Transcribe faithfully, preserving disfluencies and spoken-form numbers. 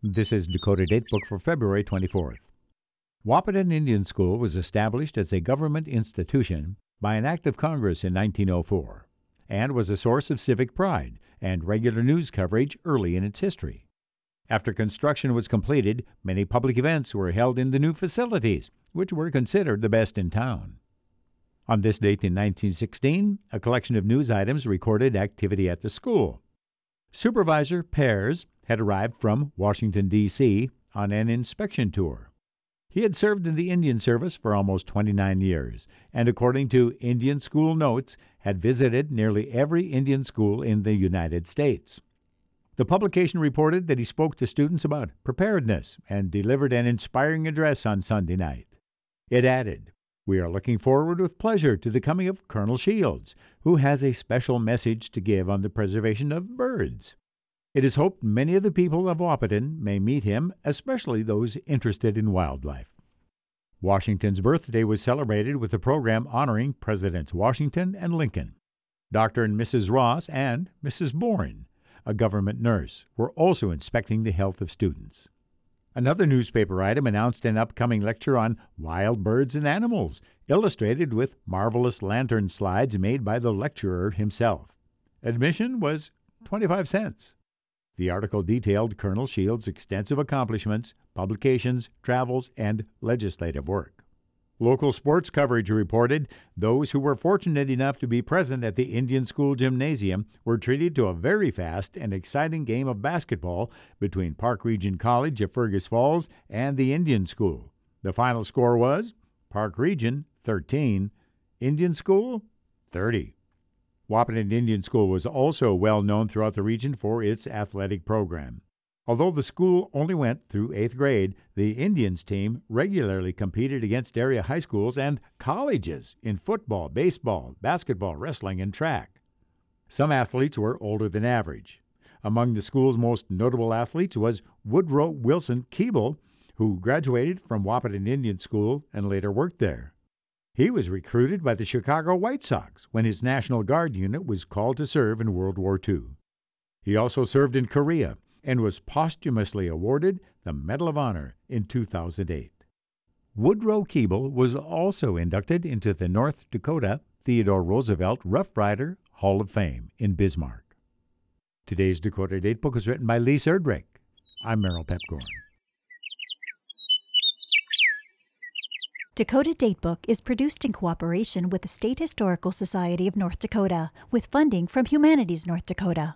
This is Dakota Datebook for February twenty-fourth. Wahpeton Indian School was established as a government institution by an act of Congress in nineteen oh four and was a source of civic pride and regular news coverage early in its history. After construction was completed, many public events were held in the new facilities, which were considered the best in town. On this date in nineteen sixteen, a collection of news items recorded activity at the school. Supervisor Pears had arrived from Washington, D C on an inspection tour. He had served in the Indian Service for almost twenty-nine years, and according to Indian School Notes, had visited nearly every Indian school in the United States. The publication reported that he spoke to students about preparedness and delivered an inspiring address on Sunday night. It added, "We are looking forward with pleasure to the coming of Colonel Shields, who has a special message to give on the preservation of birds. It is hoped many of the people of Wahpeton may meet him, especially those interested in wildlife." Washington's birthday was celebrated with a program honoring Presidents Washington and Lincoln. Doctor and Missus Ross and Missus Bourne, a government nurse, were also inspecting the health of students. Another newspaper item announced an upcoming lecture on wild birds and animals, illustrated with marvelous lantern slides made by the lecturer himself. Admission was twenty-five cents. The article detailed Colonel Shields' extensive accomplishments, publications, travels, and legislative work. Local sports coverage reported those who were fortunate enough to be present at the Indian School Gymnasium were treated to a very fast and exciting game of basketball between Park Region College of Fergus Falls and the Indian School. The final score was Park Region thirteen, Indian School thirty. Wahpeton Indian School was also well known throughout the region for its athletic program. Although the school only went through eighth grade, the Indians team regularly competed against area high schools and colleges in football, baseball, basketball, wrestling, and track. Some athletes were older than average. Among the school's most notable athletes was Woodrow Wilson Keeble, who graduated from Wahpeton Indian School and later worked there. He was recruited by the Chicago White Sox when his National Guard unit was called to serve in World War Two. He also served in Korea and was posthumously awarded the Medal of Honor in two thousand eight. Woodrow Keeble was also inducted into the North Dakota Theodore Roosevelt Rough Rider Hall of Fame in Bismarck. Today's Dakota Datebook is written by Lee Serdrick. I'm Merrill Pepcorn. Dakota Datebook is produced in cooperation with the State Historical Society of North Dakota, with funding from Humanities North Dakota.